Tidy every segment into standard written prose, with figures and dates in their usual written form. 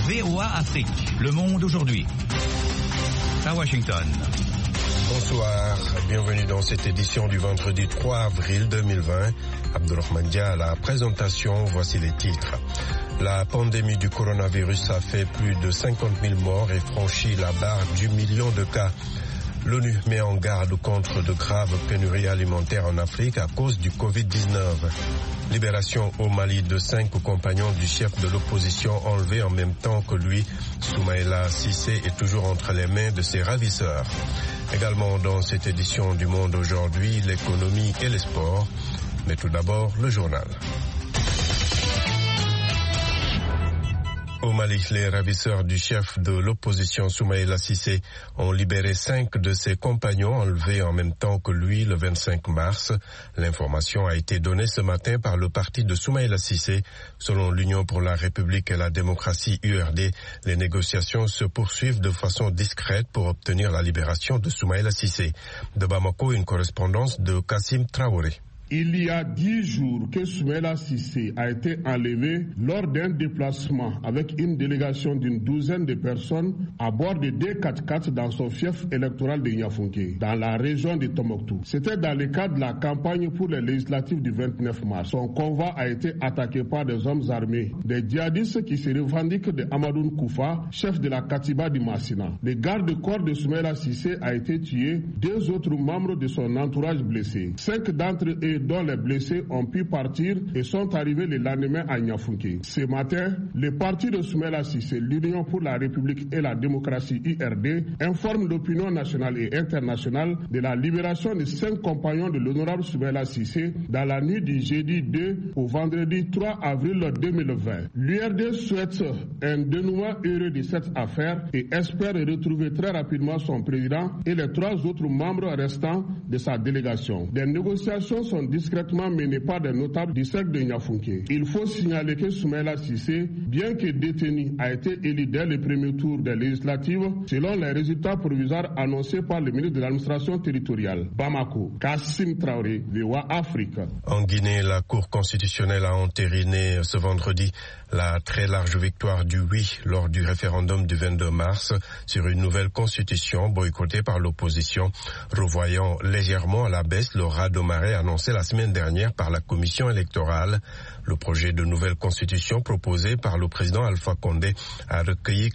VOA Afrique, le monde aujourd'hui. À Washington. Bonsoir, bienvenue dans cette édition du vendredi 3 avril 2020. Abdourahmane Dia à la présentation, voici les titres. La pandémie du coronavirus a fait plus de 50 000 morts et franchi la barre du million de cas. L'ONU met en garde contre de graves pénuries alimentaires en Afrique à cause du Covid-19. Libération au Mali de 5 compagnons du chef de l'opposition enlevés en même temps que lui. Soumaïla Cissé est toujours entre les mains de ses ravisseurs. Également dans cette édition du Monde aujourd'hui, l'économie et les sports. Mais tout d'abord, le journal. Au Mali, les ravisseurs du chef de l'opposition Soumaïla Cissé ont libéré 5 de ses compagnons enlevés en même temps que lui le 25 mars. L'information a été donnée ce matin par le parti de Soumaïla Cissé. Selon l'Union pour la République et la démocratie URD, les négociations se poursuivent de façon discrète pour obtenir la libération de Soumaïla Cissé. De Bamako, une correspondance de Kassim Traoré. Il y a 10 jours que Soumaïla Cissé a été enlevé lors d'un déplacement avec une délégation d'une douzaine de personnes à bord de 2 4x4 dans son fief électoral de Niafunké, dans la région de Tombouctou. C'était dans le cadre de la campagne pour les législatives du 29 mars. Son convoi a été attaqué par des hommes armés, des djihadistes qui se revendiquent de Amadoun Koufa, chef de la Katiba du Massina. Le garde-corps de Soumaïla Cissé a été tué, 2 autres membres de son entourage blessés. 5 d'entre eux dont les blessés ont pu partir et sont arrivés le lendemain à Niafunké. Ce matin, le parti de Soumaïla Cissé, l'Union pour la République et la démocratie URD, informe l'opinion nationale et internationale de la libération de 5 compagnons de l'honorable Soumaïla Cissé dans la nuit du jeudi 2 au vendredi 3 avril 2020. L'URD souhaite un dénouement heureux de cette affaire et espère retrouver très rapidement son président et les 3 autres membres restants de sa délégation. Des négociations sont discrètement menées par des notables du cercle de Niafunké. Il faut signaler que Soumaïla Cissé, bien que détenu, a été élu dès le premier tour des législatives selon les résultats provisoires annoncés par le ministre de l'administration territoriale. Bamako, Kassim Traoré, VOA Afrique. En Guinée, la Cour constitutionnelle a entériné ce vendredi la très large victoire du oui lors du référendum du 22 mars sur une nouvelle constitution boycottée par l'opposition, revoyant légèrement à la baisse le raz-de-marée annoncé la semaine dernière par la commission électorale. Le projet de nouvelle constitution proposé par le président Alpha Condé a recueilli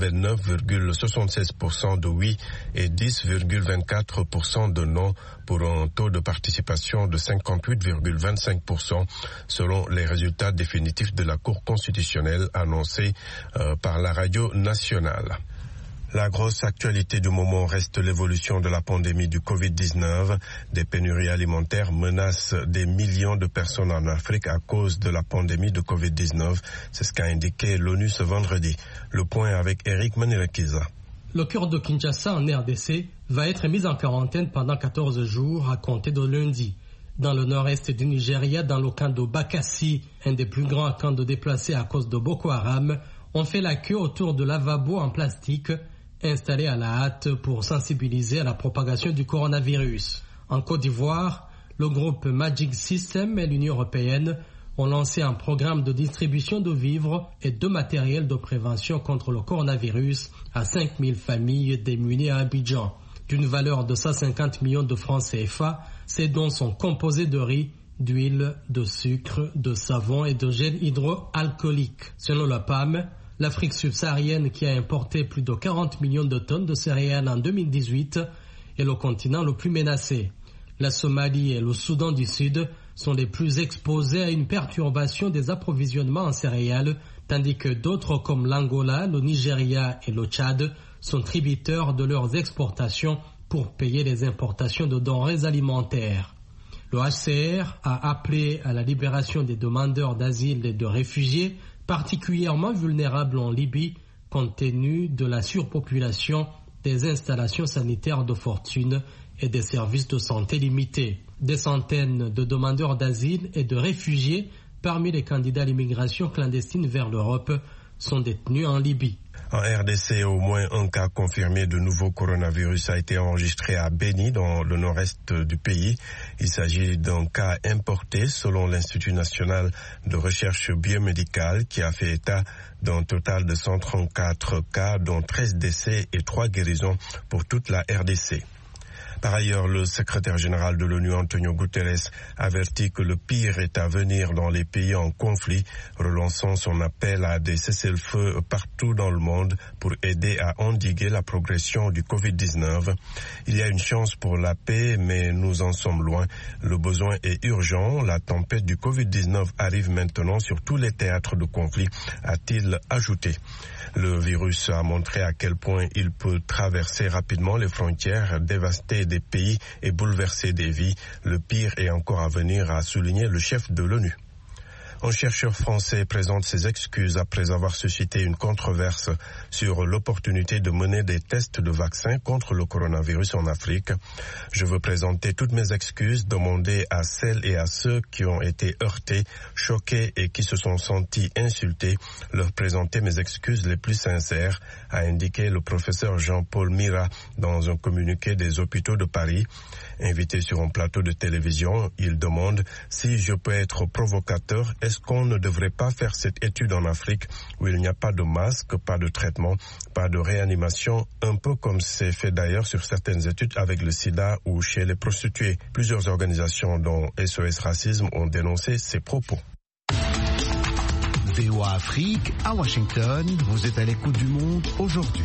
89,76% de oui et 10,24% de non pour un taux de participation de 58,25% selon les résultats définitifs de la Cour constitutionnelle annoncés par la radio nationale. La grosse actualité du moment reste l'évolution de la pandémie du Covid-19. Des pénuries alimentaires menacent des millions de personnes en Afrique à cause de la pandémie de Covid-19. C'est ce qu'a indiqué l'ONU ce vendredi. Le point avec Eric Manirekiza. Le cœur de Kinshasa en RDC va être mis en quarantaine pendant 14 jours à compter de lundi. Dans le nord-est du Nigeria, dans le camp de Bakassi, un des plus grands camps de déplacés à cause de Boko Haram, on fait la queue autour de lavabos en plastique installés à la hâte pour sensibiliser à la propagation du coronavirus. En Côte d'Ivoire, le groupe Magic System et l'Union européenne ont lancé un programme de distribution de vivres et de matériel de prévention contre le coronavirus à 5000 familles démunies à Abidjan. D'une valeur de 150 millions de francs CFA, ces dons sont composés de riz, d'huile, de sucre, de savon et de gel hydroalcoolique. Selon la PAM, l'Afrique subsaharienne, qui a importé plus de 40 millions de tonnes de céréales en 2018, est le continent le plus menacé. La Somalie et le Soudan du Sud sont les plus exposés à une perturbation des approvisionnements en céréales, tandis que d'autres comme l'Angola, le Nigeria et le Tchad sont tributaires de leurs exportations pour payer les importations de denrées alimentaires. Le HCR a appelé à la libération des demandeurs d'asile et de réfugiés particulièrement vulnérables en Libye compte tenu de la surpopulation, des installations sanitaires de fortune et des services de santé limités. Des centaines de demandeurs d'asile et de réfugiés parmi les candidats à l'immigration clandestine vers l'Europe sont détenus en Libye. En RDC, au moins un cas confirmé de nouveau coronavirus a été enregistré à Beni, dans le nord-est du pays. Il s'agit d'un cas importé selon l'Institut national de recherche biomédicale qui a fait état d'un total de 134 cas, dont 13 décès et 3 guérisons pour toute la RDC. Par ailleurs, le secrétaire général de l'ONU, Antonio Guterres, avertit que le pire est à venir dans les pays en conflit, relançant son appel à des cessez-le-feu partout dans le monde pour aider à endiguer la progression du Covid-19. Il y a une chance pour la paix, mais nous en sommes loin. Le besoin est urgent. La tempête du Covid-19 arrive maintenant sur tous les théâtres de conflit, a-t-il ajouté. Le virus a montré à quel point il peut traverser rapidement les frontières, dévaster des pays et bouleverser des vies. Le pire est encore à venir, a souligné le chef de l'ONU. Un chercheur français présente ses excuses après avoir suscité une controverse sur l'opportunité de mener des tests de vaccins contre le coronavirus en Afrique. Je veux présenter toutes mes excuses, demander à celles et à ceux qui ont été heurtés, choqués et qui se sont sentis insultés, leur présenter mes excuses les plus sincères, a indiqué le professeur Jean-Paul Mira dans un communiqué des hôpitaux de Paris. Invité sur un plateau de télévision, il demande si je peux être provocateur. Est-ce qu'on ne devrait pas faire cette étude en Afrique où il n'y a pas de masque, pas de traitement, pas de réanimation, un peu comme c'est fait d'ailleurs sur certaines études avec le sida ou chez les prostituées. Plusieurs organisations dont SOS Racisme ont dénoncé ces propos. VOA Afrique, à Washington, vous êtes à l'écoute du monde aujourd'hui.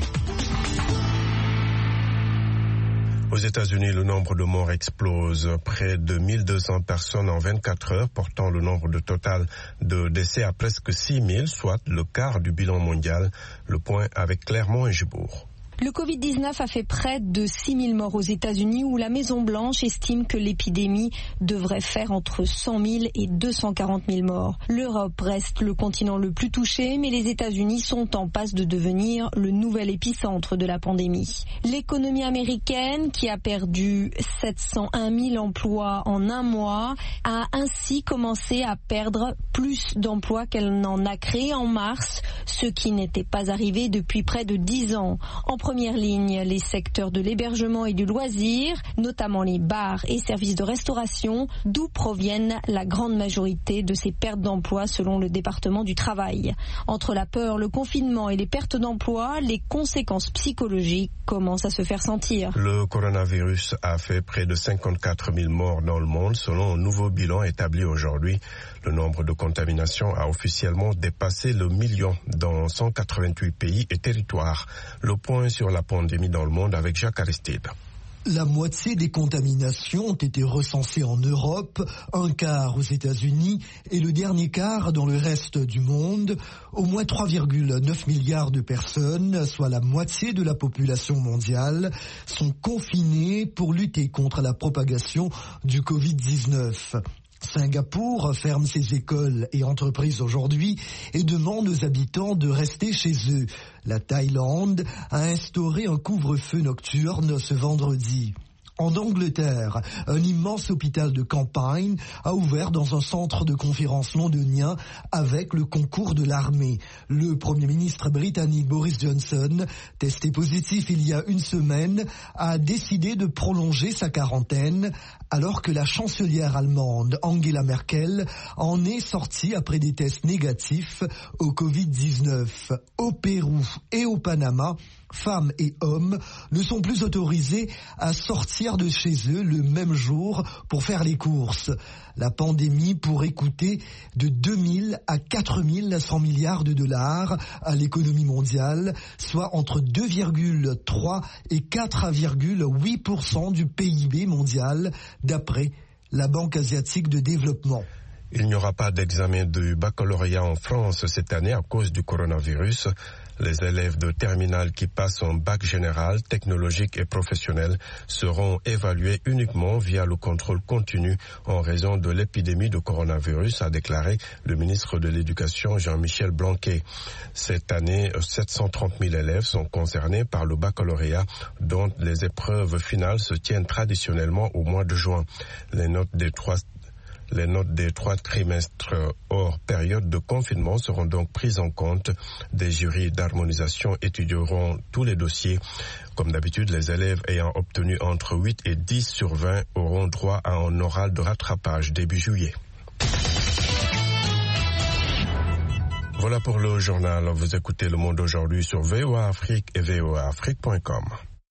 Aux États-Unis, le nombre de morts explose. Près de 1200 personnes en 24 heures, portant le nombre de total de décès à presque 6000, soit le quart du bilan mondial. Le point avec Clermont et Gibourg. Le Covid-19 a fait près de 6000 morts aux États-Unis où la Maison-Blanche estime que l'épidémie devrait faire entre 100 000 et 240 000 morts. L'Europe reste le continent le plus touché, mais les États-Unis sont en passe de devenir le nouvel épicentre de la pandémie. L'économie américaine, qui a perdu 701 000 emplois en un mois, a ainsi commencé à perdre plus d'emplois qu'elle n'en a créé en mars, ce qui n'était pas arrivé depuis près de 10 ans. En première ligne, les secteurs de l'hébergement et du loisir, notamment les bars et services de restauration, d'où proviennent la grande majorité de ces pertes d'emploi selon le département du travail. Entre la peur, le confinement et les pertes d'emploi, les conséquences psychologiques commencent à se faire sentir. Le coronavirus a fait près de 54 000 morts dans le monde selon un nouveau bilan établi aujourd'hui. Le nombre de contaminations a officiellement dépassé le million dans 188 pays et territoires. Le point sur la pandémie dans le monde avec Jacques Aristide. La moitié des contaminations ont été recensées en Europe, un quart aux États-Unis et le dernier quart dans le reste du monde. Au moins 3,9 milliards de personnes, soit la moitié de la population mondiale, sont confinées pour lutter contre la propagation du Covid-19. Singapour ferme ses écoles et entreprises aujourd'hui et demande aux habitants de rester chez eux. La Thaïlande a instauré un couvre-feu nocturne ce vendredi. En Angleterre, un immense hôpital de campagne a ouvert dans un centre de conférence londonien avec le concours de l'armée. Le Premier ministre britannique Boris Johnson, testé positif il y a une semaine, a décidé de prolonger sa quarantaine alors que la chancelière allemande Angela Merkel en est sortie après des tests négatifs au Covid-19. Au Pérou et au Panama, femmes et hommes ne sont plus autorisés à sortir de chez eux le même jour pour faire les courses. La pandémie pourrait coûter de 2000 à 4100 milliards de dollars à l'économie mondiale, soit entre 2,3 et 4,8% du PIB mondial, d'après la Banque asiatique de développement. Il n'y aura pas d'examen du baccalauréat en France cette année à cause du coronavirus. Les élèves de terminale qui passent un bac général, technologique et professionnel seront évalués uniquement via le contrôle continu en raison de l'épidémie de coronavirus, a déclaré le ministre de l'Éducation Jean-Michel Blanquer. Cette année, 730 000 élèves sont concernés par le baccalauréat, dont les épreuves finales se tiennent traditionnellement au mois de juin. Les notes des Les notes des 3 trimestres hors période de confinement seront donc prises en compte. Des jurys d'harmonisation étudieront tous les dossiers. Comme d'habitude, les élèves ayant obtenu entre 8 et 10 sur 20 auront droit à un oral de rattrapage début juillet. Voilà pour le journal. Vous écoutez Le Monde aujourd'hui sur VOA Afrique et voaafrique.com.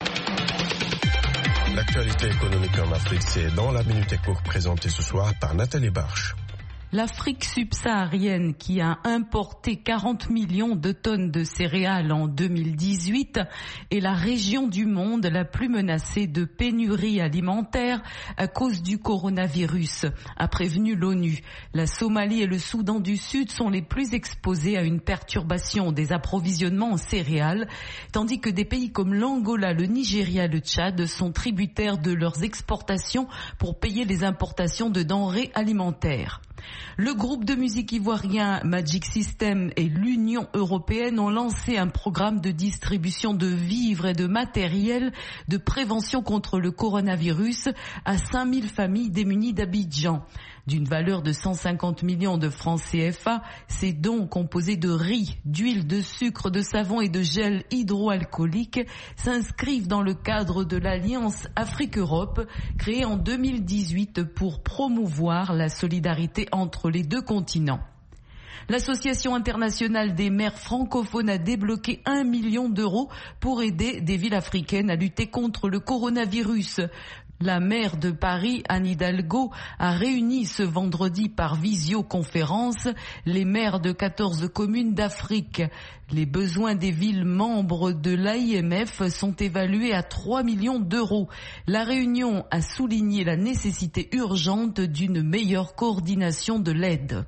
L'actualité économique en Afrique, c'est dans la Minute Éco présentée ce soir par Nathalie Barche. L'Afrique subsaharienne, qui a importé 40 millions de tonnes de céréales en 2018, est la région du monde la plus menacée de pénurie alimentaire à cause du coronavirus, a prévenu l'ONU. La Somalie et le Soudan du Sud sont les plus exposés à une perturbation des approvisionnements en céréales, tandis que des pays comme l'Angola, le Nigeria et le Tchad sont tributaires de leurs exportations pour payer les importations de denrées alimentaires. Le groupe de musique ivoirien Magic System et l'Union européenne ont lancé un programme de distribution de vivres et de matériel de prévention contre le coronavirus à 5000 familles démunies d'Abidjan. D'une valeur de 150 millions de francs CFA, ces dons composés de riz, d'huile, de sucre, de savon et de gel hydroalcoolique s'inscrivent dans le cadre de l'Alliance Afrique-Europe créée en 2018 pour promouvoir la solidarité entre les deux continents. L'Association internationale des maires francophones a débloqué 1 million d'euros pour aider des villes africaines à lutter contre le coronavirus. La maire de Paris, Anne Hidalgo, a réuni ce vendredi par visioconférence les maires de 14 communes d'Afrique. Les besoins des villes membres de l'AIMF sont évalués à 3 millions d'euros. La réunion a souligné la nécessité urgente d'une meilleure coordination de l'aide.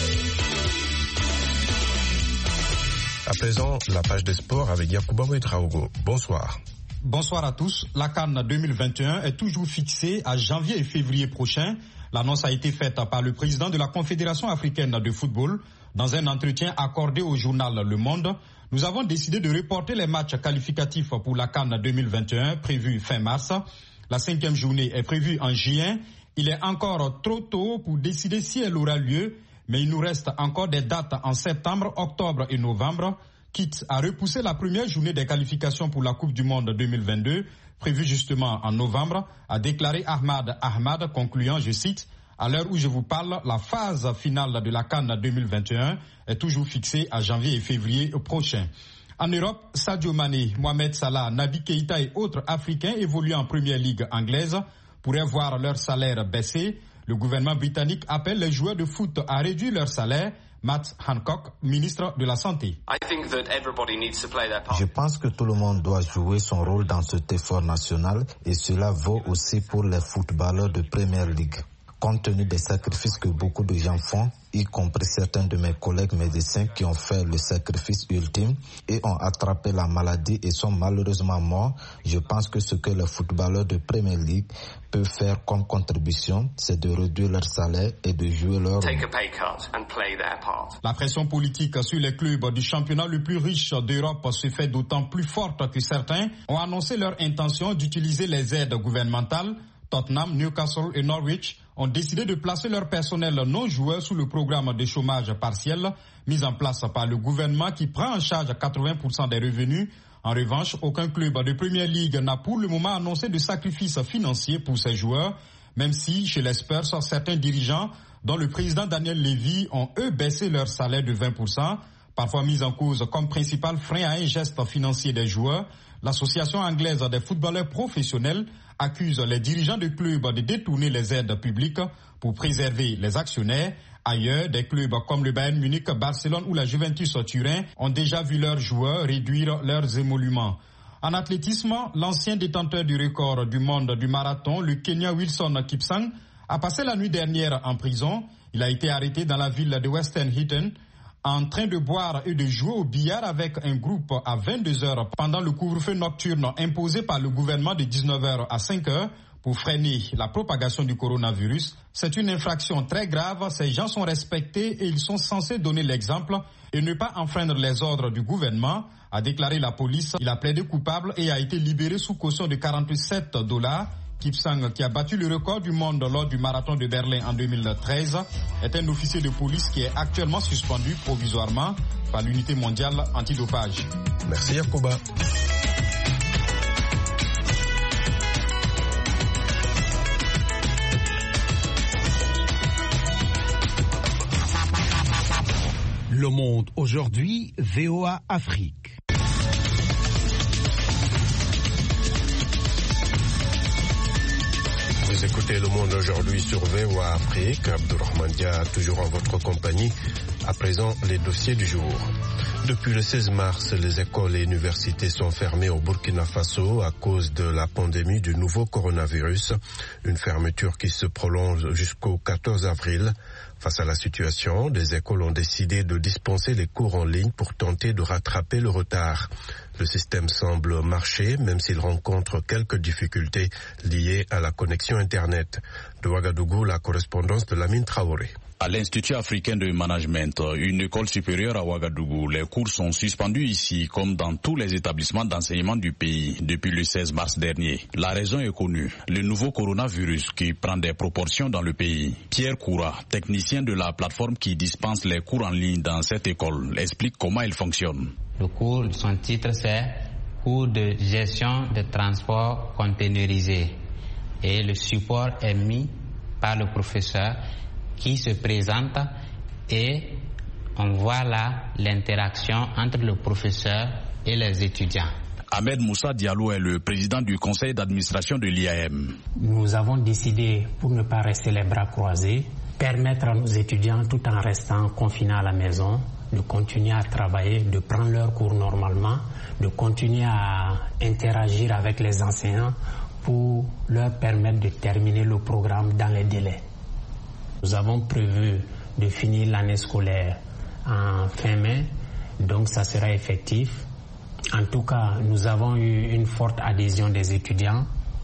À présent, la page des sports avec Yacouba Ouedraogo. Bonsoir. Bonsoir à tous. La CAN 2021 est toujours fixée à janvier et février prochain. L'annonce a été faite par le président de la Confédération africaine de football. Dans un entretien accordé au journal Le Monde, nous avons décidé de reporter les matchs qualificatifs pour la CAN 2021 prévus fin mars. La 5e journée est prévue en juin. Il est encore trop tôt pour décider si elle aura lieu, mais il nous reste encore des dates en septembre, octobre et novembre. Quitte à repousser la première journée des qualifications pour la Coupe du Monde 2022, prévue justement en novembre, a déclaré Ahmad, concluant, je cite, « À l'heure où je vous parle, la phase finale de la CAN 2021 est toujours fixée à janvier et février prochain. » En Europe, Sadio Mané, Mohamed Salah, Naby Keïta et autres Africains évoluant en première ligue anglaise pourraient voir leur salaire baisser. Le gouvernement britannique appelle les joueurs de foot à réduire leur salaire. Matt Hancock, ministre de la Santé. Je pense que tout le monde doit jouer son rôle dans cet effort national et cela vaut aussi pour les footballeurs de Premier League. Compte tenu des sacrifices que beaucoup de gens font, y compris certains de mes collègues médecins qui ont fait le sacrifice ultime et ont attrapé la maladie et sont malheureusement morts, je pense que ce que les footballeurs de Premier League peuvent faire comme contribution, c'est de réduire leur salaire et de jouer leur rôle. La pression politique sur les clubs du championnat le plus riche d'Europe se fait d'autant plus forte que certains ont annoncé leur intention d'utiliser les aides gouvernementales. Tottenham, Newcastle et Norwich ont décidé de placer leur personnel non-joueur sous le programme de chômage partiel mis en place par le gouvernement qui prend en charge 80% des revenus. En revanche, aucun club de Premier League n'a pour le moment annoncé de sacrifice financier pour ses joueurs, même si chez les Spurs, certains dirigeants, dont le président Daniel Levy, ont eux baissé leur salaire de 20%, parfois mis en cause comme principal frein à un geste financier des joueurs. L'Association anglaise des footballeurs professionnels accuse les dirigeants de clubs de détourner les aides publiques pour préserver les actionnaires. Ailleurs, des clubs comme le Bayern Munich, Barcelone ou la Juventus Turin ont déjà vu leurs joueurs réduire leurs émoluments. En athlétisme, l'ancien détenteur du record du monde du marathon, le Kenyan Wilson Kipsang, a passé la nuit dernière en prison. Il a été arrêté dans la ville de Western Heaton en train de boire et de jouer au billard avec un groupe à 22h pendant le couvre-feu nocturne imposé par le gouvernement de 19h à 5h pour freiner la propagation du coronavirus. C'est une infraction très grave. Ces gens sont respectés et ils sont censés donner l'exemple et ne pas enfreindre les ordres du gouvernement, a déclaré la police. Il a plaidé coupable et a été libéré sous caution de $47. Kipsang, qui a battu le record du monde lors du marathon de Berlin en 2013, est un officier de police qui est actuellement suspendu provisoirement par l'unité mondiale antidopage. Merci Yacouba. Le Monde aujourd'hui, VOA Afrique. Vous écoutez Le Monde aujourd'hui sur VOA Afrique. Abdourahmane Dia, toujours en votre compagnie. À présent, les dossiers du jour. Depuis le 16 mars, les écoles et universités sont fermées au Burkina Faso à cause de la pandémie du nouveau coronavirus. Une fermeture qui se prolonge jusqu'au 14 avril. Face à la situation, des écoles ont décidé de dispenser les cours en ligne pour tenter de rattraper le retard. Le système semble marcher, même s'il rencontre quelques difficultés liées à la connexion Internet. De Ouagadougou, la correspondance de Lamine Traoré. À l'Institut africain de management, une école supérieure à Ouagadougou, les cours sont suspendus ici comme dans tous les établissements d'enseignement du pays depuis le 16 mars dernier. La raison est connue, le nouveau coronavirus qui prend des proportions dans le pays. Pierre Koura, technicien de la plateforme qui dispense les cours en ligne dans cette école, explique comment il fonctionne. Le cours, son titre c'est cours de gestion de transport containerisé et le support est mis par le professeur qui se présente et on voit là l'interaction entre le professeur et les étudiants. Ahmed Moussa Diallo est le président du conseil d'administration de l'IAM. Nous avons décidé, pour ne pas rester les bras croisés, permettre à nos étudiants, tout en restant confinés à la maison, de continuer à travailler, de prendre leurs cours normalement, de continuer à interagir avec les enseignants pour leur permettre de terminer le programme dans les délais. Nous avons prévu de finir l'année scolaire en fin mai, donc ça sera effectif. En tout cas, nous avons eu une forte adhésion des étudiants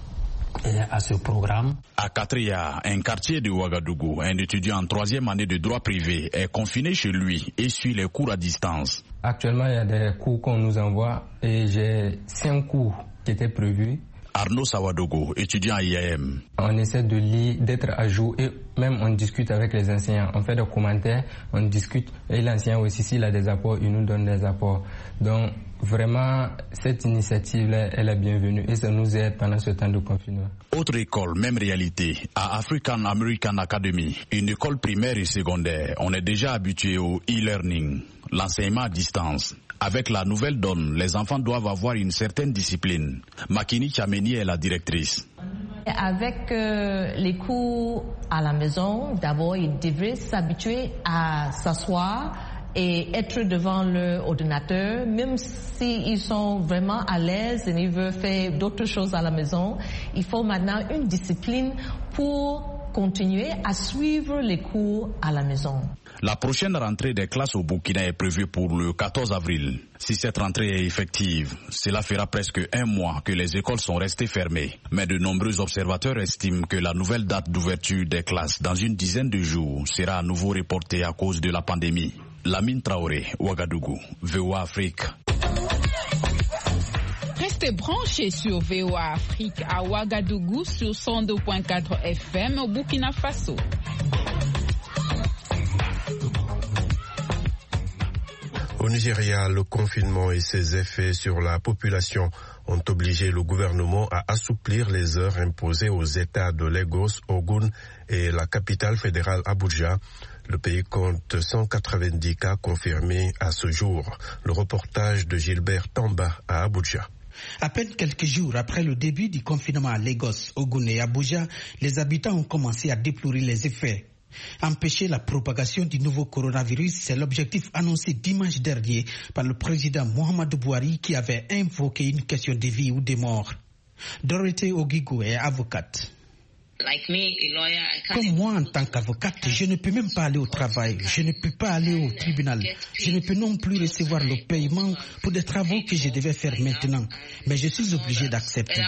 à ce programme. À Katria, un quartier de Ouagadougou, un étudiant en 3e année de droit privé est confiné chez lui et suit les cours à distance. Actuellement, il y a des cours qu'on nous envoie et j'ai 5 cours qui étaient prévus. Arnaud Sawadogo, étudiant à IAM. On essaie de lire, d'être à jour et même on discute avec les enseignants. On fait des commentaires, on discute et l'enseignant aussi, s'il a des apports, il nous donne des apports. Donc vraiment, cette initiative-là, elle est bienvenue et ça nous aide pendant ce temps de confinement. Autre école, même réalité, à African American Academy, une école primaire et secondaire. On est déjà habitué au e-learning, l'enseignement à distance. Avec la nouvelle donne, les enfants doivent avoir une certaine discipline. Makini Chameni est la directrice. Avec les cours à la maison, d'abord, ils devraient s'habituer à s'asseoir et être devant l'ordinateur, même s'ils sont vraiment à l'aise et ils veulent faire d'autres choses à la maison. Il faut maintenant une discipline pour continuer à suivre les cours à la maison. La prochaine rentrée des classes au Burkina est prévue pour le 14 avril. Si cette rentrée est effective, cela fera presque 1 mois que les écoles sont restées fermées. Mais de nombreux observateurs estiment que la nouvelle date d'ouverture des classes dans une dizaine de jours sera à nouveau reportée à cause de la pandémie. Lamine Traoré, Ouagadougou, VOA Afrique. Restez branchés sur VOA Afrique à Ouagadougou sur 102.4 FM au Burkina Faso. Au Nigeria, le confinement et ses effets sur la population ont obligé le gouvernement à assouplir les heures imposées aux États de Lagos, Ogun et la capitale fédérale Abuja. Le pays compte 190 cas confirmés à ce jour. Le reportage de Gilbert Tamba à Abuja. À peine quelques jours après le début du confinement à Lagos, Ogun et Abuja, les habitants ont commencé à déplorer les effets. Empêcher la propagation du nouveau coronavirus, c'est l'objectif annoncé dimanche dernier par le président Muhammadu Buhari qui avait invoqué une question de vie ou de mort. Dorothée Ogigo est avocate. Comme moi, en tant qu'avocate, je ne peux même pas aller au travail, je ne peux pas aller au tribunal, je ne peux non plus recevoir le paiement pour des travaux que je devais faire maintenant, mais je suis obligé d'accepter.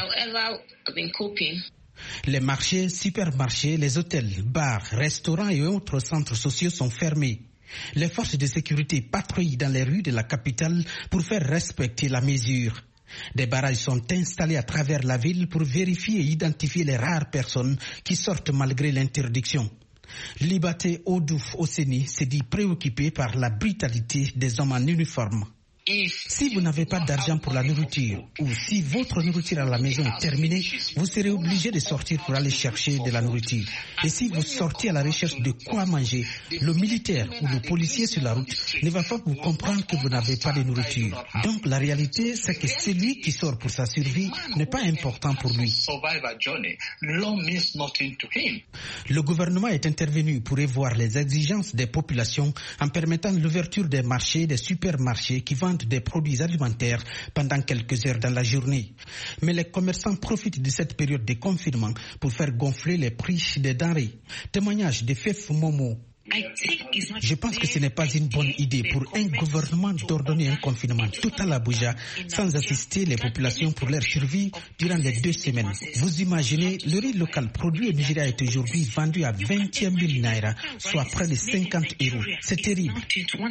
Les marchés, supermarchés, les hôtels, bars, restaurants et autres centres sociaux sont fermés. Les forces de sécurité patrouillent dans les rues de la capitale pour faire respecter la mesure. Des barrages sont installés à travers la ville pour vérifier et identifier les rares personnes qui sortent malgré l'interdiction. Libaté Odouf Oseni s'est dit préoccupé par la brutalité des hommes en uniforme. Si vous n'avez pas d'argent pour la nourriture ou si votre nourriture à la maison est terminée, vous serez obligé de sortir pour aller chercher de la nourriture. Et si vous sortez à la recherche de quoi manger, le militaire ou le policier sur la route ne va pas vous comprendre que vous n'avez pas de nourriture. Donc la réalité, c'est que celui qui sort pour sa survie n'est pas important pour lui. Le gouvernement est intervenu pour revoir les exigences des populations en permettant l'ouverture des marchés, des supermarchés qui vendent des produits alimentaires pendant quelques heures dans la journée. Mais les commerçants profitent de cette période de confinement pour faire gonfler les prix des denrées. Témoignage de Fef Momo. Je pense que ce n'est pas une bonne idée pour un gouvernement d'ordonner un confinement total à Abuja sans assister les populations pour leur survie durant les 2 semaines. Vous imaginez, le riz local produit au Nigeria est aujourd'hui vendu à 21 000 naira, soit près de 50 €. C'est terrible.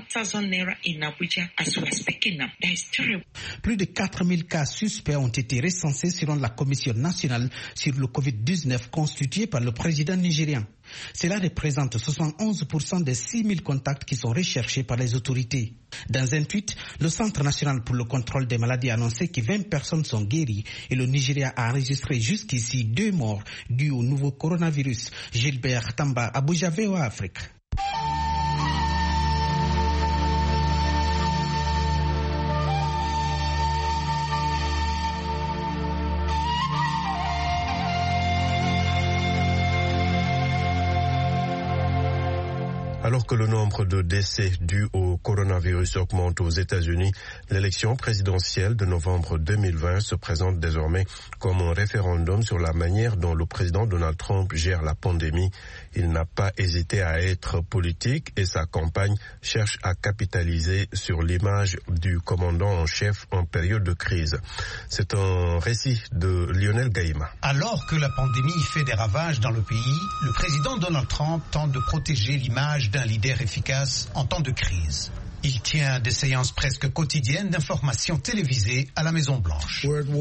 Plus de 4 000 cas suspects ont été recensés selon la Commission nationale sur le Covid-19 constituée par le président nigérian. Cela représente 71% des 6 000 contacts qui sont recherchés par les autorités. Dans un tweet, le Centre national pour le contrôle des maladies a annoncé que 20 personnes sont guéries et le Nigeria a enregistré jusqu'ici 2 morts dus au nouveau coronavirus. Gilbert Tamba, Abuja, VOA Afrique. Alors que le nombre de décès dus au coronavirus augmente aux États-Unis, l'élection présidentielle de novembre 2020 se présente désormais comme un référendum sur la manière dont le président Donald Trump gère la pandémie. Il n'a pas hésité à être politique et sa campagne cherche à capitaliser sur l'image du commandant en chef en période de crise. C'est un récit de Lionel Gaïma. Alors que la pandémie fait des ravages dans le pays, le président Donald Trump tente de protéger l'image d'un leader efficace en temps de crise. Il tient des séances presque quotidiennes d'information télévisées à la Maison-Blanche.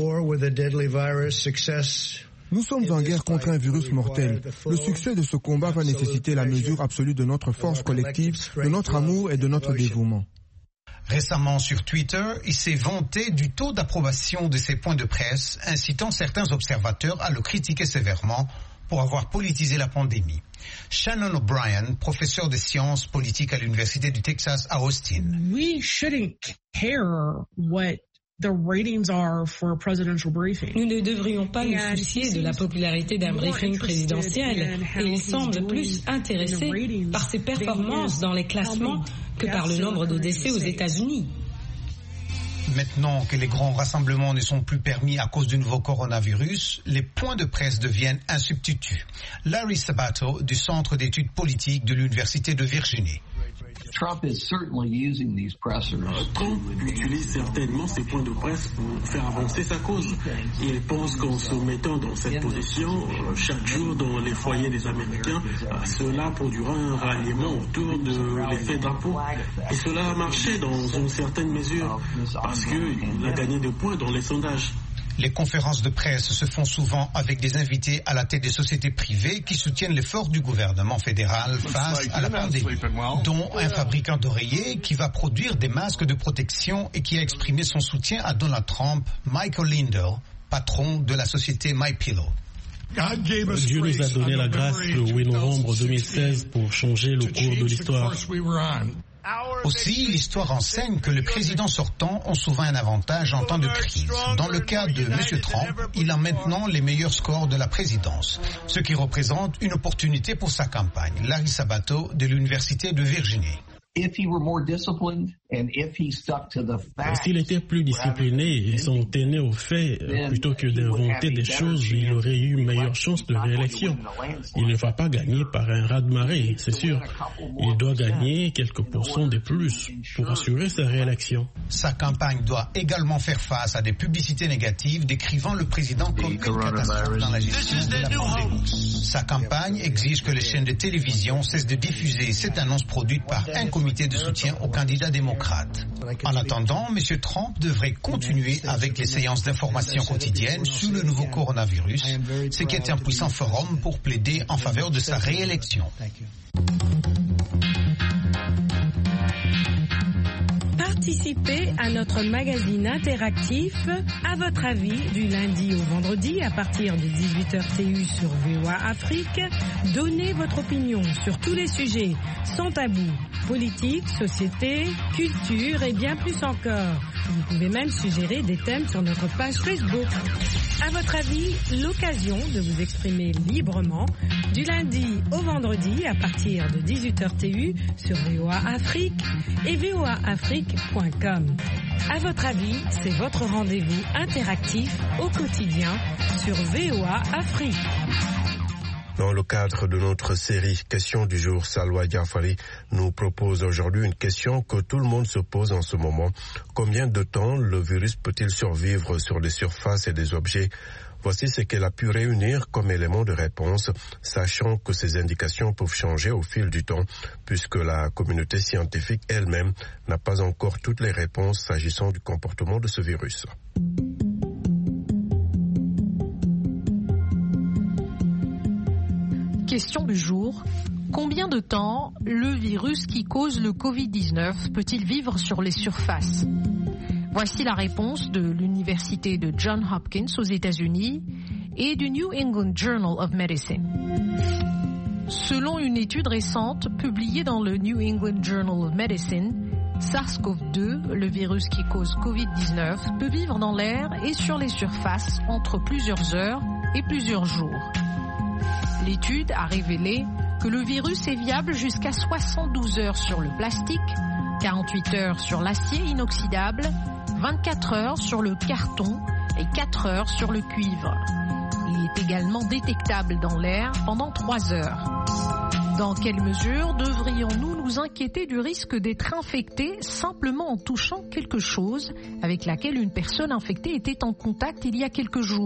Nous sommes en guerre contre un virus mortel. Le succès de ce combat va nécessiter la mesure absolue de notre force collective, de notre amour et de notre dévouement. Récemment sur Twitter, il s'est vanté du taux d'approbation de ses points de presse, incitant certains observateurs à le critiquer sévèrement pour avoir politisé la pandémie. Shannon O'Brien, professeur de sciences politiques à l'Université du Texas à Austin. We shouldn't care what the ratings are for a presidential briefing. Nous ne devrions pas nous soucier de la popularité d'un briefing présidentiel et il semble plus intéressé par ses performances dans les classements que par le nombre de décès aux États-Unis. Maintenant que les grands rassemblements ne sont plus permis à cause du nouveau coronavirus, les points de presse deviennent un substitut. Larry Sabato, du Centre d'études politiques de l'Université de Virginie. Trump utilise certainement ces points de presse pour faire avancer sa cause. Il pense qu'en se mettant dans cette position, chaque jour dans les foyers des Américains, cela produira un ralliement autour de l'effet drapeau. Et cela a marché dans une certaine mesure, parce qu'il a gagné des points dans les sondages. Les conférences de presse se font souvent avec des invités à la tête des sociétés privées qui soutiennent l'effort du gouvernement fédéral face à la pandémie, dont un fabricant d'oreillers qui va produire des masques de protection et qui a exprimé son soutien à Donald Trump, Michael Lindell, patron de la société MyPillow. Dieu nous a donné la grâce le 8 novembre 2016 pour changer le cours de l'histoire. Aussi, l'histoire enseigne que les présidents sortants ont souvent un avantage en temps de crise. Dans le cas de M. Trump, il a maintenant les meilleurs scores de la présidence, ce qui représente une opportunité pour sa campagne. Larry Sabato de l'Université de Virginie. S'il était plus discipliné et s'en tenait aux faits, plutôt que d'inventer des choses, il aurait eu une meilleure chance de réélection. Il ne va pas gagner par un raz-de-marée, c'est sûr. Il doit gagner quelques pourcents de plus pour assurer sa réélection. Sa campagne doit également faire face à des publicités négatives décrivant le président comme une catastrophe dans la gestion de la pandémie. Sa campagne exige que les chaînes de télévision cessent de diffuser cette annonce produite par un comité de soutien aux candidats démocrates. démocrates. En attendant, M. Trump devrait continuer avec les séances d'information quotidiennes sur le nouveau coronavirus, ce qui est un puissant forum pour plaider en faveur de sa réélection. Participez à notre magazine interactif À votre avis du lundi au vendredi à partir de 18h TU sur VOA Afrique. Donnez votre opinion sur tous les sujets sans tabou, politique, société, culture et bien plus encore. Vous pouvez même suggérer des thèmes sur notre page Facebook. À votre avis, l'occasion de vous exprimer librement du lundi au vendredi à partir de 18h TU sur VOA Afrique et voaafrique.com. À votre avis, c'est votre rendez-vous interactif au quotidien sur VOA Afrique. Dans le cadre de notre série Questions du jour, Salwa Diafari nous propose aujourd'hui une question que tout le monde se pose en ce moment. Combien de temps le virus peut-il survivre sur des surfaces et des objets ? Voici ce qu'elle a pu réunir comme élément de réponse, sachant que ces indications peuvent changer au fil du temps, puisque la communauté scientifique elle-même n'a pas encore toutes les réponses s'agissant du comportement de ce virus. Question du jour. Combien de temps le virus qui cause le Covid-19 peut-il vivre sur les surfaces ? Voici la réponse de l'université de Johns Hopkins aux États-Unis et du New England Journal of Medicine. Selon une étude récente publiée dans le New England Journal of Medicine, SARS-CoV-2, le virus qui cause Covid-19, peut vivre dans l'air et sur les surfaces entre plusieurs heures et plusieurs jours. L'étude a révélé que le virus est viable jusqu'à 72 heures sur le plastique, 48 heures sur l'acier inoxydable, 24 heures sur le carton et 4 heures sur le cuivre. Il est également détectable dans l'air pendant 3 heures. Dans quelle mesure devrions-nous nous inquiéter du risque d'être infecté simplement en touchant quelque chose avec laquelle une personne infectée était en contact il y a quelques jours ?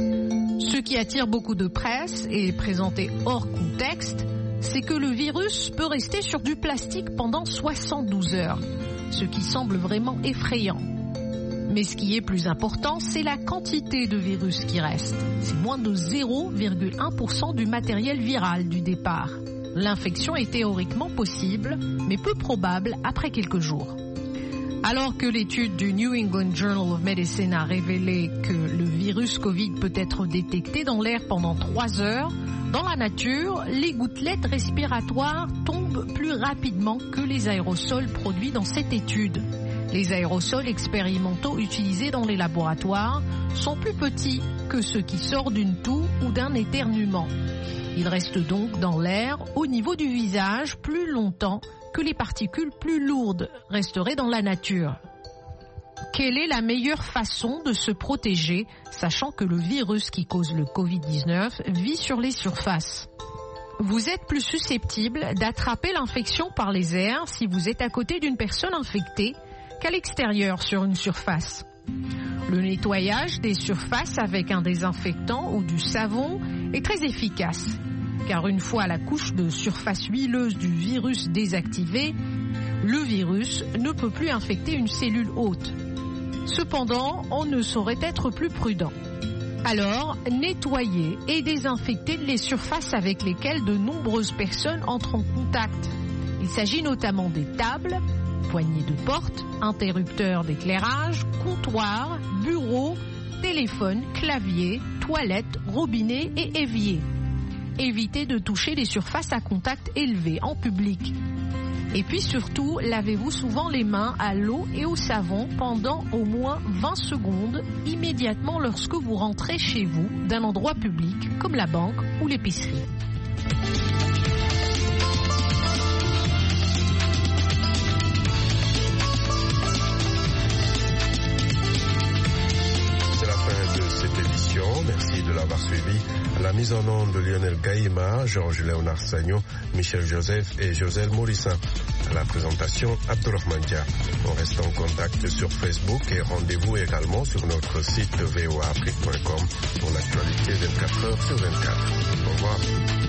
Ce qui attire beaucoup de presse et présenté hors contexte, c'est que le virus peut rester sur du plastique pendant 72 heures, ce qui semble vraiment effrayant. Mais ce qui est plus important, c'est la quantité de virus qui reste. C'est moins de 0,1% du matériel viral du départ. L'infection est théoriquement possible, mais peu probable après quelques jours. Alors que l'étude du New England Journal of Medicine a révélé que le virus Covid peut être détecté dans l'air pendant 3 heures, dans la nature, les gouttelettes respiratoires tombent plus rapidement que les aérosols produits dans cette étude. Les aérosols expérimentaux utilisés dans les laboratoires sont plus petits que ceux qui sortent d'une toux ou d'un éternuement. Ils restent donc dans l'air au niveau du visage plus longtemps que les particules plus lourdes resteraient dans la nature. Quelle est la meilleure façon de se protéger, sachant que le virus qui cause le Covid-19 vit sur les surfaces ? Vous êtes plus susceptible d'attraper l'infection par les airs si vous êtes à côté d'une personne infectée qu'à l'extérieur sur une surface. Le nettoyage des surfaces avec un désinfectant ou du savon est très efficace, car une fois la couche de surface huileuse du virus désactivée, le virus ne peut plus infecter une cellule hôte. Cependant, on ne saurait être plus prudent. Alors, nettoyez et désinfectez les surfaces avec lesquelles de nombreuses personnes entrent en contact. Il s'agit notamment des tables, poignées de porte, interrupteurs d'éclairage, comptoirs, bureaux, téléphones, claviers, toilettes, robinets et éviers. Évitez de toucher les surfaces à contact élevé en public. Et puis surtout, lavez-vous souvent les mains à l'eau et au savon pendant au moins 20 secondes immédiatement lorsque vous rentrez chez vous d'un endroit public comme la banque ou l'épicerie. Merci de l'avoir suivi. À la mise en onde de Lionel Gaïma, Georges Léonard Sagnon, Michel Joseph et Joselle Morissin. À la présentation, Abdulrahman Dia. On reste en contact sur Facebook et rendez-vous également sur notre site voaafrique.com pour l'actualité 24h sur 24. Au revoir.